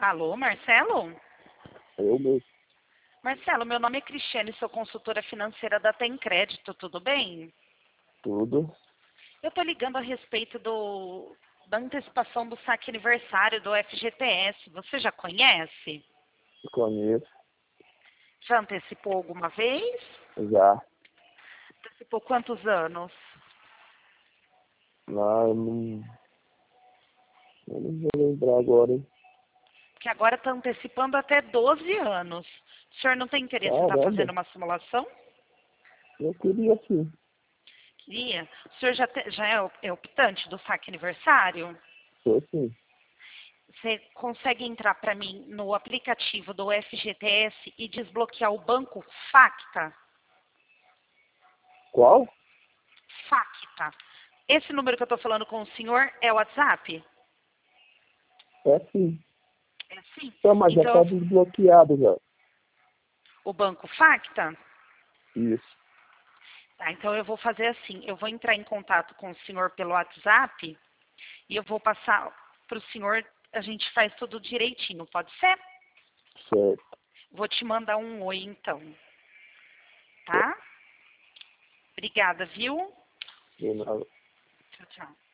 Alô, Marcelo? Eu mesmo. Marcelo, meu nome é Cristiane, sou consultora financeira da Tem Crédito, tudo bem? Tudo. Eu tô ligando a respeito da antecipação do saque aniversário do FGTS. Você já conhece? Conheço. Já antecipou alguma vez? Já. Antecipou quantos anos? Lá eu não vou lembrar agora, hein? Que agora está antecipando até 12 anos. O senhor não tem interesse em estar Caramba. fazendo uma simulação? Eu queria sim. Queria. O senhor já é optante do saque aniversário? Tô sim. Você consegue entrar para mim no aplicativo do FGTS e desbloquear o banco Facta? Qual? Facta. Esse número que eu estou falando com o senhor é o WhatsApp? É sim. É sim? Então, mas já tá Então, desbloqueado já. o banco Facta? Isso. Tá, então eu vou fazer assim, eu vou entrar em contato com o senhor pelo WhatsApp e eu vou passar para o senhor, a gente faz tudo direitinho, pode ser? Certo. Vou te mandar um oi então, tá? Obrigada, viu? De nada. Tchau, tchau.